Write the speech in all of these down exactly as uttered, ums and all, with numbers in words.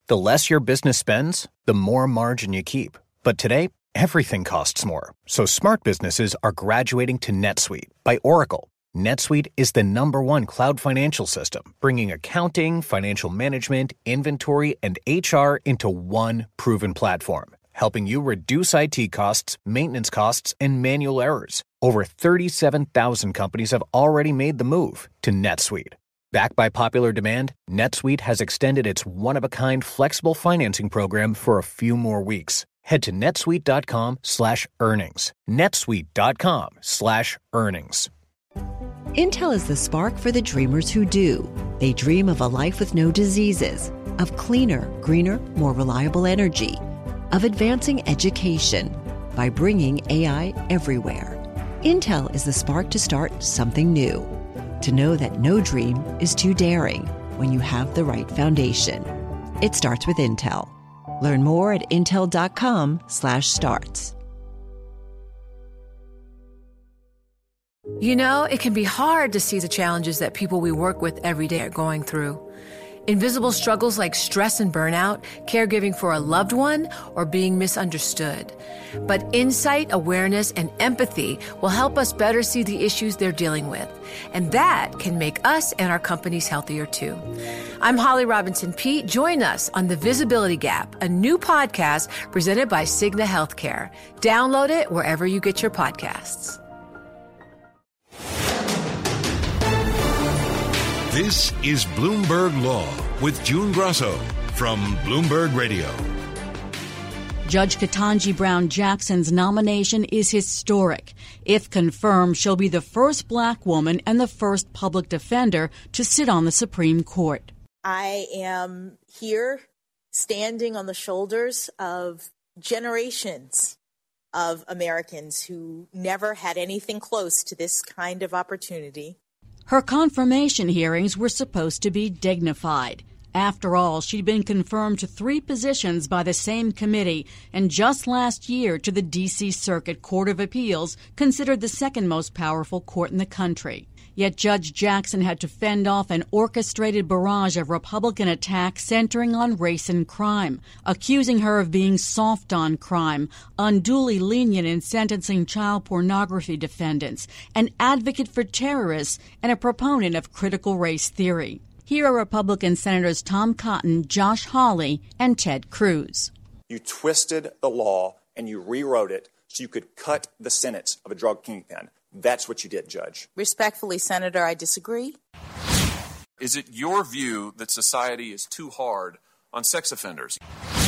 The less your business spends, the more margin you keep. But today, everything costs more. So smart businesses are graduating to NetSuite by Oracle. NetSuite is the number one cloud financial system, bringing accounting, financial management, inventory, and H R into one proven platform, helping you reduce I T costs, maintenance costs, and manual errors. Over thirty-seven thousand companies have already made the move to NetSuite. Backed by popular demand, NetSuite has extended its one-of-a-kind flexible financing program for a few more weeks. Head to netsuite.com slash earnings. netsuite.com slash earnings. Intel is the spark for the dreamers who do. They dream of a life with no diseases, of cleaner, greener, more reliable energy, of advancing education by bringing A I everywhere. Intel is the spark to start something new, to know that no dream is too daring when you have the right foundation. It starts with Intel. Learn more at intel.com slash starts. You know, it can be hard to see the challenges that people we work with every day are going through. Invisible struggles like stress and burnout, caregiving for a loved one, or being misunderstood. But insight, awareness, and empathy will help us better see the issues they're dealing with. And that can make us and our companies healthier too. I'm Holly Robinson Peete. Join us on The Visibility Gap, a new podcast presented by Cigna Healthcare. Download it wherever you get your podcasts. This is Bloomberg Law with June Grasso from Bloomberg Radio. Judge Ketanji Brown Jackson's nomination is historic. If confirmed, she'll be the first black woman and the first public defender to sit on the Supreme Court. I am here standing on the shoulders of generations of Americans who never had anything close to this kind of opportunity. Her confirmation hearings were supposed to be dignified. After all, she'd been confirmed to three positions by the same committee, and just last year to the D C Circuit Court of Appeals, considered the second most powerful court in the country. Yet Judge Jackson had to fend off an orchestrated barrage of Republican attacks centering on race and crime, accusing her of being soft on crime, unduly lenient in sentencing child pornography defendants, an advocate for terrorists, and a proponent of critical race theory. Here are Republican Senators Tom Cotton, Josh Hawley, and Ted Cruz. You twisted the law and you rewrote it so you could cut the sentence of a drug kingpin. That's what you did, Judge. Respectfully, Senator, I disagree. Is it your view that society is too hard on sex offenders?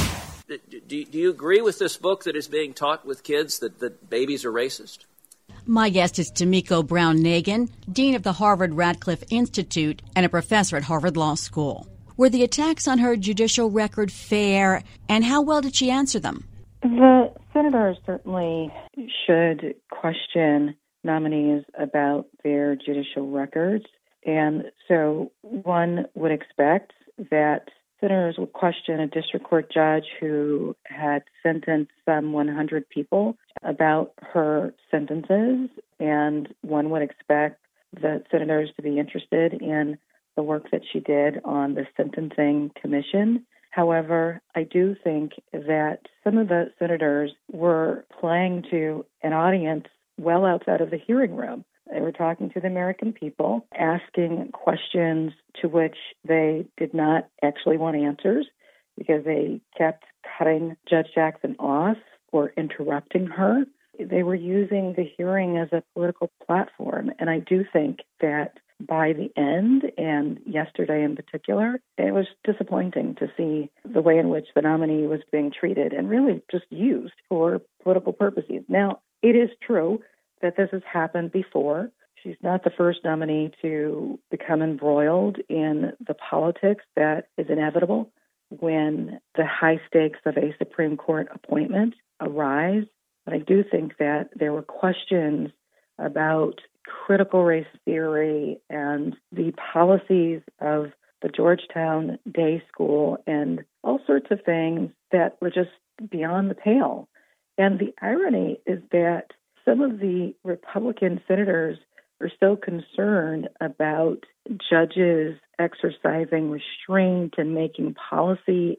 Do, do you agree with this book that is being taught with kids that, that babies are racist? My guest is Tomiko Brown-Nagin, Dean of the Harvard Radcliffe Institute and a professor at Harvard Law School. Were the attacks on her judicial record fair, and how well did she answer them? The senators certainly should question nominees about their judicial records. And so one would expect that senators would question a district court judge who had sentenced some one hundred people about her sentences. And one would expect the senators to be interested in the work that she did on the Sentencing Commission. However, I do think that some of the senators were playing to an audience well outside of the hearing room. They were talking to the American people, asking questions to which they did not actually want answers because they kept cutting Judge Jackson off or interrupting her. They were using the hearing as a political platform. And I do think that by the end, and yesterday in particular, it was disappointing to see the way in which the nominee was being treated and really just used for political purposes. Now, it is true that this has happened before. She's not the first nominee to become embroiled in the politics that is inevitable when the high stakes of a Supreme Court appointment arise. But I do think that there were questions about critical race theory and the policies of the Georgetown Day School and all sorts of things that were just beyond the pale. And the irony is that some of the Republican senators are so concerned about judges exercising restraint and making policy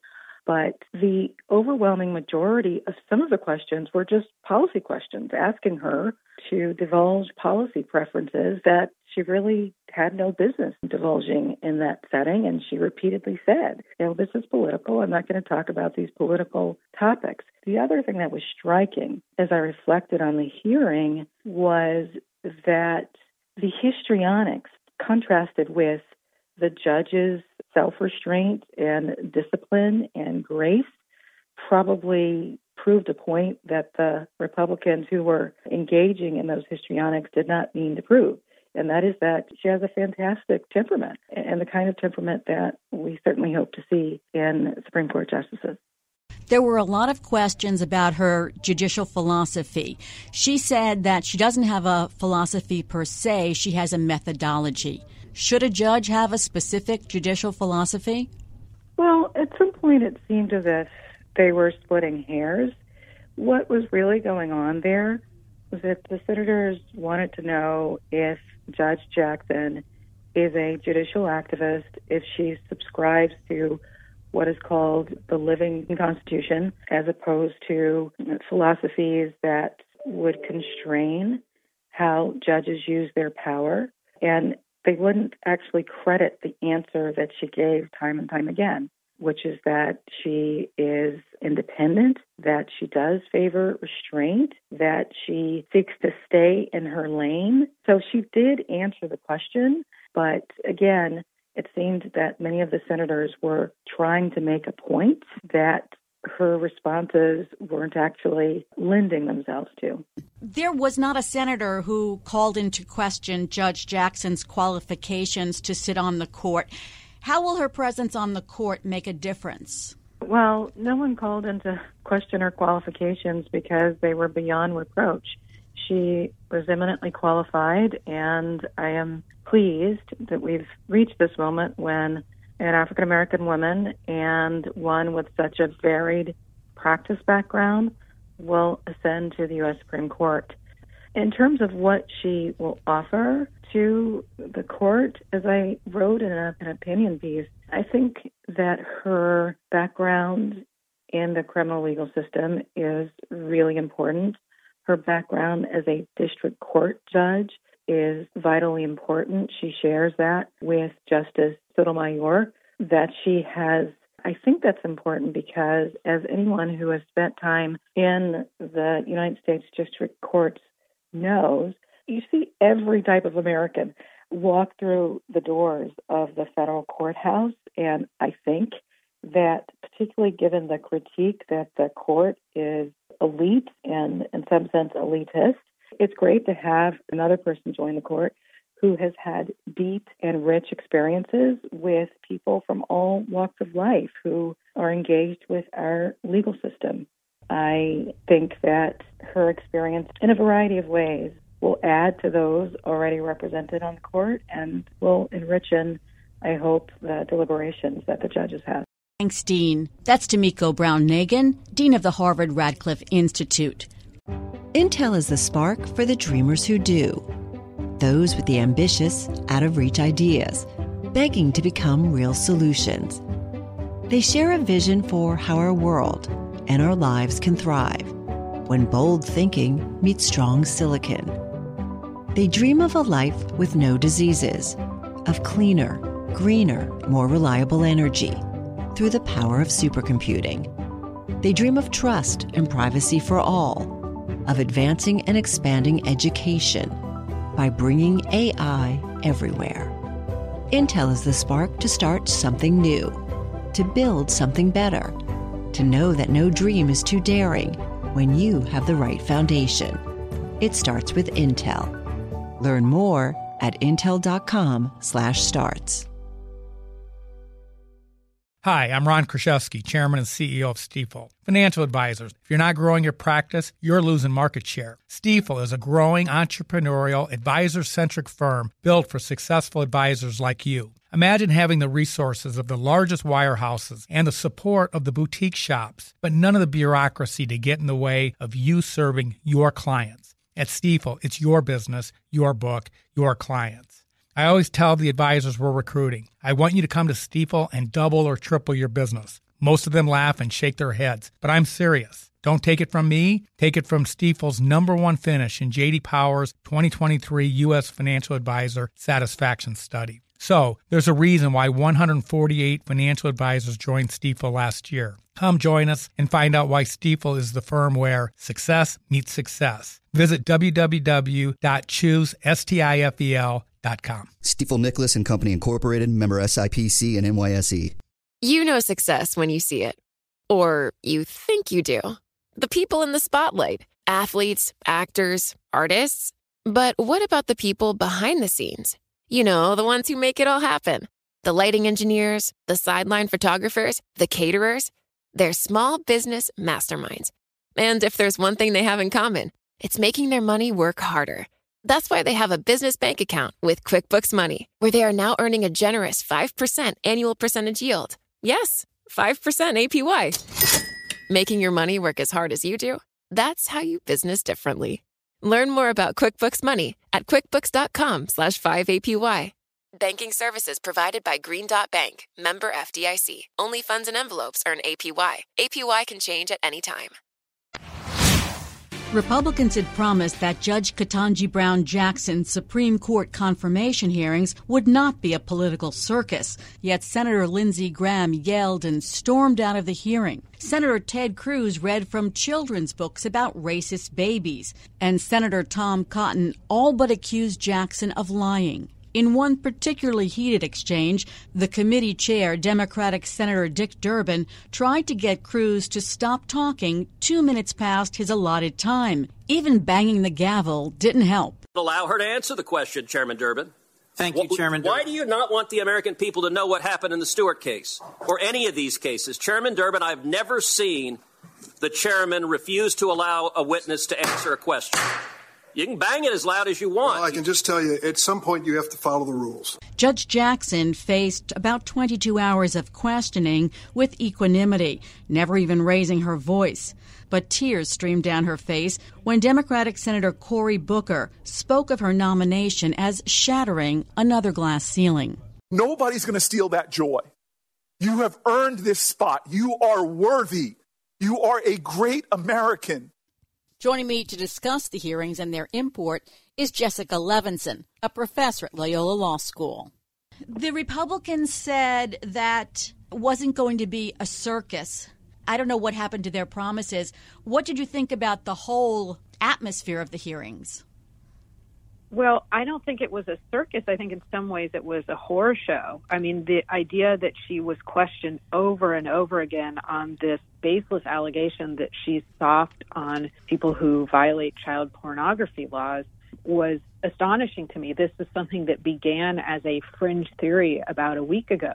But the overwhelming majority of some of the questions were just policy questions, asking her to divulge policy preferences that she really had no business divulging in that setting. And she repeatedly said, you know, this is political. I'm not going to talk about these political topics. The other thing that was striking as I reflected on the hearing was that the histrionics contrasted with the judge's self-restraint and discipline and grace probably proved a point that the Republicans who were engaging in those histrionics did not mean to prove. And that is that she has a fantastic temperament, and the kind of temperament that we certainly hope to see in Supreme Court justices. There were a lot of questions about her judicial philosophy. She said that she doesn't have a philosophy per se, she has a methodology. Should a judge have a specific judicial philosophy? Well, at some point it seemed as if they were splitting hairs. What was really going on there was that the senators wanted to know if Judge Jackson is a judicial activist, if she subscribes to what is called the living Constitution, as opposed to philosophies that would constrain how judges use their power. And they wouldn't actually credit the answer that she gave time and time again, which is that she is independent, that she does favor restraint, that she seeks to stay in her lane. So she did answer the question, but again, it seemed that many of the senators were trying to make a point that her responses weren't actually lending themselves to. There was not a senator who called into question Judge Jackson's qualifications to sit on the court. How will her presence on the court make a difference? Well, no one called into question her qualifications because they were beyond reproach. She was eminently qualified, and I am pleased that we've reached this moment when an African-American woman and one with such a varied practice background will ascend to the U S Supreme Court. In terms of what she will offer to the court, as I wrote in a, an opinion piece, I think that her background in the criminal legal system is really important. Her background as a district court judge is vitally important. She shares that with Justice Sotomayor, that she has. I think that's important because as anyone who has spent time in the United States District Courts knows, you see every type of American walk through the doors of the federal courthouse. And I think that particularly given the critique that the court is elite and in some sense elitist, it's great to have another person join the court who has had deep and rich experiences with people from all walks of life who are engaged with our legal system. I think that her experience in a variety of ways will add to those already represented on the court and will enrich, in, I hope, the deliberations that the judges have. Thanks, Dean. That's Tomiko Brown-Nagin, Dean of the Harvard Radcliffe Institute. Intel is the spark for the dreamers who do. Those with the ambitious, out-of-reach ideas, begging to become real solutions. They share a vision for how our world and our lives can thrive when bold thinking meets strong silicon. They dream of a life with no diseases, of cleaner, greener, more reliable energy through the power of supercomputing. They dream of trust and privacy for all, of advancing and expanding education by bringing A I everywhere. Intel is the spark to start something new, to build something better, to know that no dream is too daring when you have the right foundation. It starts with Intel. Learn more at intel.com slash starts. Hi, I'm Ron Kraszewski, Chairman and C E O of Stifel. Financial advisors, if you're not growing your practice, you're losing market share. Stifel is a growing entrepreneurial, advisor-centric firm built for successful advisors like you. Imagine having the resources of the largest wirehouses and the support of the boutique shops, but none of the bureaucracy to get in the way of you serving your clients. At Stifel, it's your business, your book, your clients. I always tell the advisors we're recruiting, I want you to come to Stifel and double or triple your business. Most of them laugh and shake their heads, but I'm serious. Don't take it from me. Take it from Stifel's number one finish in J D Power's twenty twenty-three U S Financial Advisor Satisfaction Study. So, there's a reason why one hundred forty-eight financial advisors joined Stifel last year. Come join us and find out why Stifel is the firm where success meets success. Visit w w w dot choose stifel dot com. Stifel Nicholas and Company Incorporated, member S I P C and N Y S E. You know success when you see it. Or you think you do. The people in the spotlight. Athletes, actors, artists. But what about the people behind the scenes? You know, the ones who make it all happen. The lighting engineers, the sideline photographers, the caterers. They're small business masterminds. And if there's one thing they have in common, it's making their money work harder. That's why they have a business bank account with QuickBooks Money, where they are now earning a generous five percent annual percentage yield. Yes, five percent A P Y. Making your money work as hard as you do? That's how you business differently. Learn more about QuickBooks Money at quickbooks.com slash 5APY. Banking services provided by Green Dot Bank, member F D I C. Only funds and envelopes earn A P Y. A P Y can change at any time. Republicans had promised that Judge Ketanji Brown Jackson's Supreme Court confirmation hearings would not be a political circus. Yet Senator Lindsey Graham yelled and stormed out of the hearing. Senator Ted Cruz read from children's books about racist babies. And Senator Tom Cotton all but accused Jackson of lying. In one particularly heated exchange, the committee chair, Democratic Senator Dick Durbin, tried to get Cruz to stop talking two minutes past his allotted time. Even banging the gavel didn't help. Allow her to answer the question, Chairman Durbin. Thank you, Chairman Durbin. Why do you not want the American people to know what happened in the Stewart case or any of these cases? Chairman Durbin, I've never seen the chairman refuse to allow a witness to answer a question. You can bang it as loud as you want. Well, I can just tell you, at some point you have to follow the rules. Judge Jackson faced about twenty-two hours of questioning with equanimity, never even raising her voice. But tears streamed down her face when Democratic Senator Cory Booker spoke of her nomination as shattering another glass ceiling. Nobody's going to steal that joy. You have earned this spot. You are worthy. You are a great American. Joining me to discuss the hearings and their import is Jessica Levinson, a professor at Loyola Law School. The Republicans said that it wasn't going to be a circus. I don't know what happened to their promises. What did you think about the whole atmosphere of the hearings? Well, I don't think it was a circus. I think in some ways it was a horror show. I mean, the idea that she was questioned over and over again on this baseless allegation that she's soft on people who violate child pornography laws was astonishing to me. This is something that began as a fringe theory about a week ago,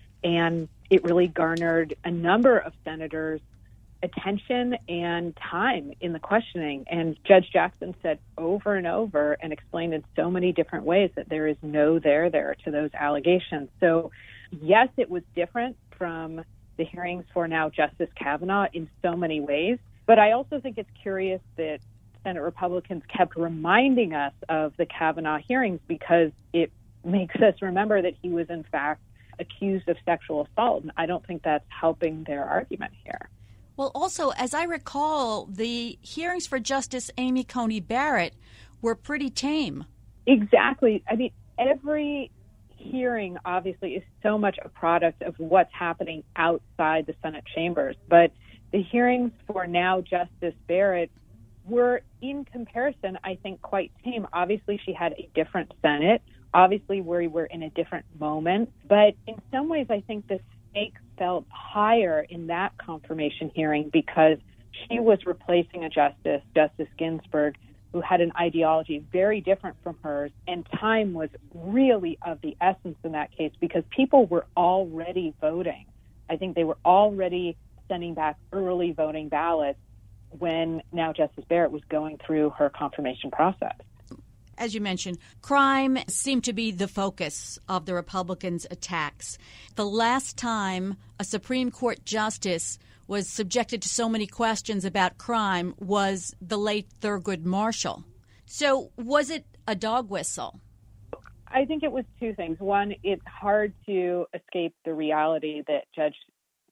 and it really garnered a number of senators' attention and time in the questioning. And Judge Jackson said over and over and explained in so many different ways that there is no there there to those allegations. So, yes, it was different from the hearings for now Justice Kavanaugh in so many ways. But I also think it's curious that Senate Republicans kept reminding us of the Kavanaugh hearings because it makes us remember that he was, in fact, accused of sexual assault. And I don't think that's helping their argument here. Well, also, as I recall, the hearings for Justice Amy Coney Barrett were pretty tame. Exactly. I mean, every hearing, obviously, is so much a product of what's happening outside the Senate chambers. But the hearings for now Justice Barrett were, in comparison, I think, quite tame. Obviously, she had a different Senate. Obviously, we were in a different moment. But in some ways, I think the stakes felt higher in that confirmation hearing because she was replacing a justice, Justice Ginsburg, who had an ideology very different from hers, and time was really of the essence in that case because people were already voting. I think they were already sending back early voting ballots when now Justice Barrett was going through her confirmation process. As you mentioned, crime seemed to be the focus of the Republicans' attacks. The last time a Supreme Court justice was subjected to so many questions about crime was the late Thurgood Marshall. So was it a dog whistle? I think it was two things. One, it's hard to escape the reality that Judge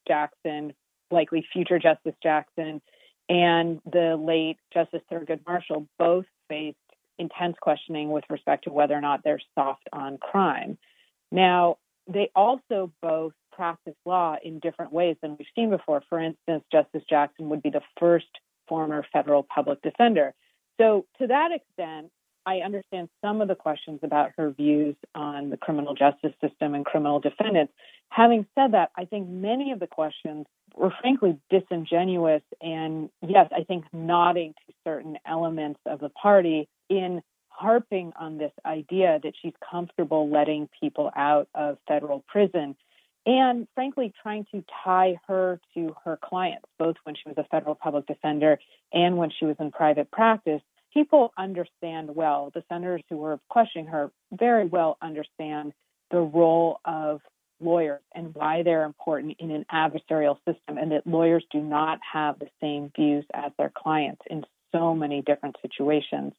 Jackson, likely future Justice Jackson, and the late Justice Thurgood Marshall both faced intense questioning with respect to whether or not they're soft on crime. Now, they also both practice law in different ways than we've seen before. For instance, Justice Jackson would be the first former federal public defender. So to that extent, I understand some of the questions about her views on the criminal justice system and criminal defendants. Having said that, I think many of the questions were frankly disingenuous and, yes, I think nodding to certain elements of the party in harping on this idea that she's comfortable letting people out of federal prison and, frankly, trying to tie her to her clients, both when she was a federal public defender and when she was in private practice. People understand well, the senators who were questioning her very well understand the role of lawyers and why they're important in an adversarial system, and that lawyers do not have the same views as their clients in so many different situations.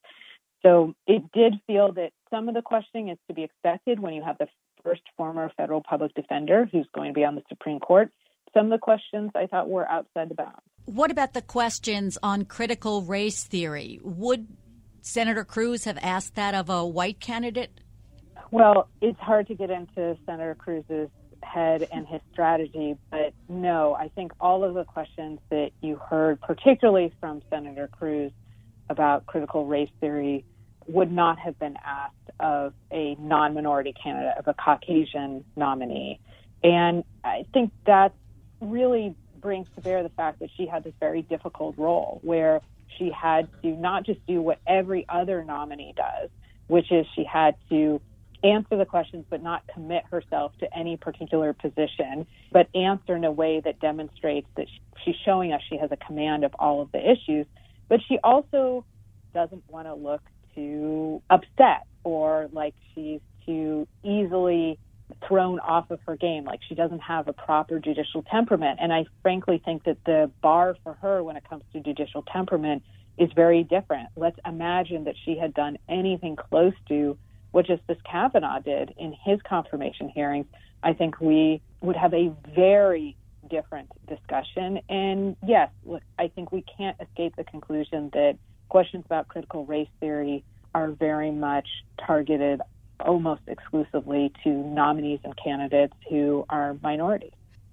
So it did feel that some of the questioning is to be expected when you have the first former federal public defender who's going to be on the Supreme Court. Some of the questions I thought were outside the bounds. What about the questions on critical race theory? Would Senator Cruz have asked that of a white candidate? Well, it's hard to get into Senator Cruz's head and his strategy, but no, I think all of the questions that you heard, particularly from Senator Cruz about critical race theory, would not have been asked of a non-minority candidate, of a Caucasian nominee. And I think that really brings to bear the fact that she had this very difficult role where she had to not just do what every other nominee does, which is she had to answer the questions but not commit herself to any particular position, but answer in a way that demonstrates that she's showing us she has a command of all of the issues. But she also doesn't want to look too upset or like she's too easily thrown off of her game, like she doesn't have a proper judicial temperament. And I frankly think that the bar for her when it comes to judicial temperament is very different. Let's imagine that she had done anything close to what Justice Kavanaugh did in his confirmation hearings. I think we would have a very different discussion. And yes, look, I think we can't escape the conclusion that questions about critical race theory are very much targeted almost exclusively to nominees and candidates who are minorities.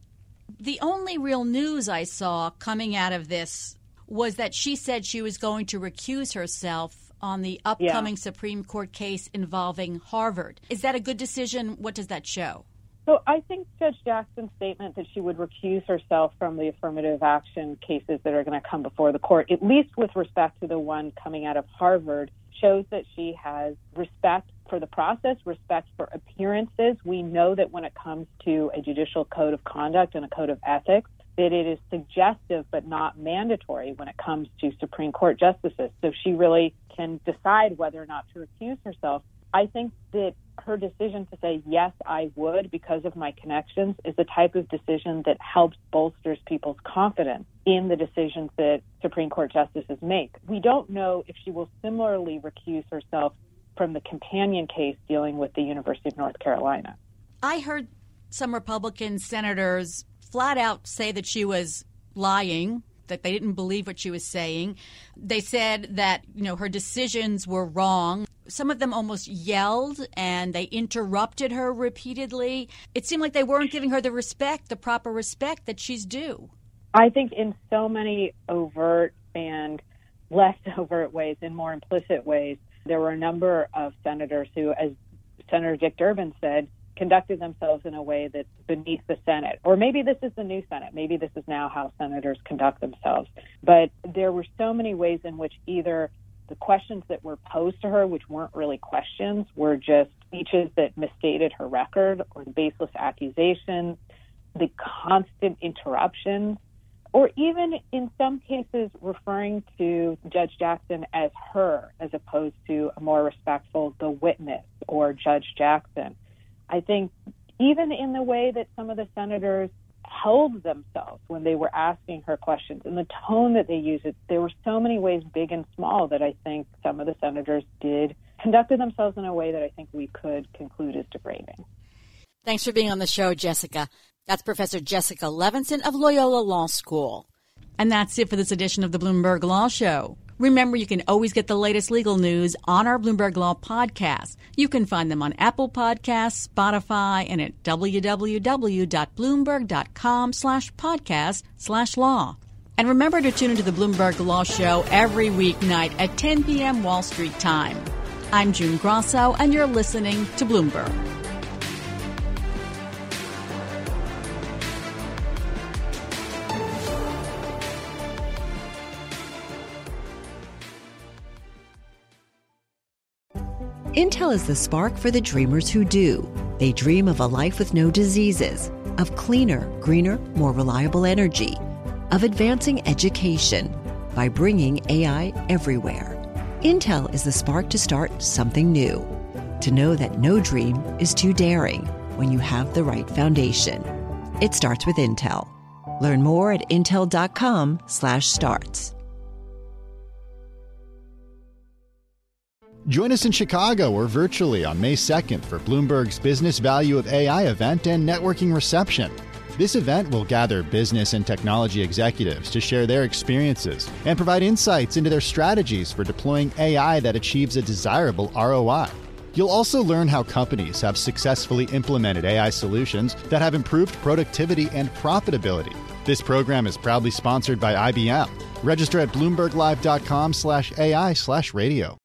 The only real news I saw coming out of this was that she said she was going to recuse herself on the upcoming yeah. Supreme Court case involving Harvard. Is that a good decision? What does that show? So I think Judge Jackson's statement that she would recuse herself from the affirmative action cases that are going to come before the court, at least with respect to the one coming out of Harvard, shows that she has respect for the process, respect for appearances. We know that when it comes to a judicial code of conduct and a code of ethics, that it is suggestive but not mandatory when it comes to Supreme Court justices. So she really can decide whether or not to recuse herself. I think that her decision to say, yes, I would because of my connections is the type of decision that helps bolsters people's confidence in the decisions that Supreme Court justices make. We don't know if she will similarly recuse herself from the companion case dealing with the University of North Carolina. I heard some Republican senators flat out say that she was lying, that they didn't believe what she was saying. They said that, you know, her decisions were wrong. Some of them almost yelled and they interrupted her repeatedly. It seemed like they weren't giving her the respect, the proper respect that she's due. I think in so many overt and less overt ways, in more implicit ways, there were a number of senators who, as Senator Dick Durbin said, conducted themselves in a way that's beneath the Senate. Or maybe this is the new Senate. Maybe this is now how senators conduct themselves. But there were so many ways in which either the questions that were posed to her, which weren't really questions, were just speeches that misstated her record, or the baseless accusations, the constant interruptions, or even in some cases referring to Judge Jackson as her, as opposed to a more respectful the witness or Judge Jackson. I think even in the way that some of the senators held themselves when they were asking her questions and the tone that they used, it, there were so many ways, big and small, that I think some of the senators did conducted themselves in a way that I think we could conclude as degrading. Thanks for being on the show, Jessica. That's Professor Jessica Levinson of Loyola Law School. And that's it for this edition of the Bloomberg Law Show. Remember, you can always get the latest legal news on our Bloomberg Law podcast. You can find them on Apple Podcasts, Spotify, and at www.bloomberg.com slash podcast slash law. And remember to tune into the Bloomberg Law Show every weeknight at ten p.m. Wall Street time. I'm June Grosso, and you're listening to Bloomberg. Intel is the spark for the dreamers who do. They dream of a life with no diseases, of cleaner, greener, more reliable energy, of advancing education by bringing A I everywhere. Intel is the spark to start something new, to know that no dream is too daring when you have the right foundation. It starts with Intel. Learn more at intel.com slash starts. Join us in Chicago or virtually on May second for Bloomberg's Business Value of A I event and networking reception. This event will gather business and technology executives to share their experiences and provide insights into their strategies for deploying A I that achieves a desirable R O I. You'll also learn how companies have successfully implemented A I solutions that have improved productivity and profitability. This program is proudly sponsored by I B M. Register at bloomberglive.com slash AI slash radio.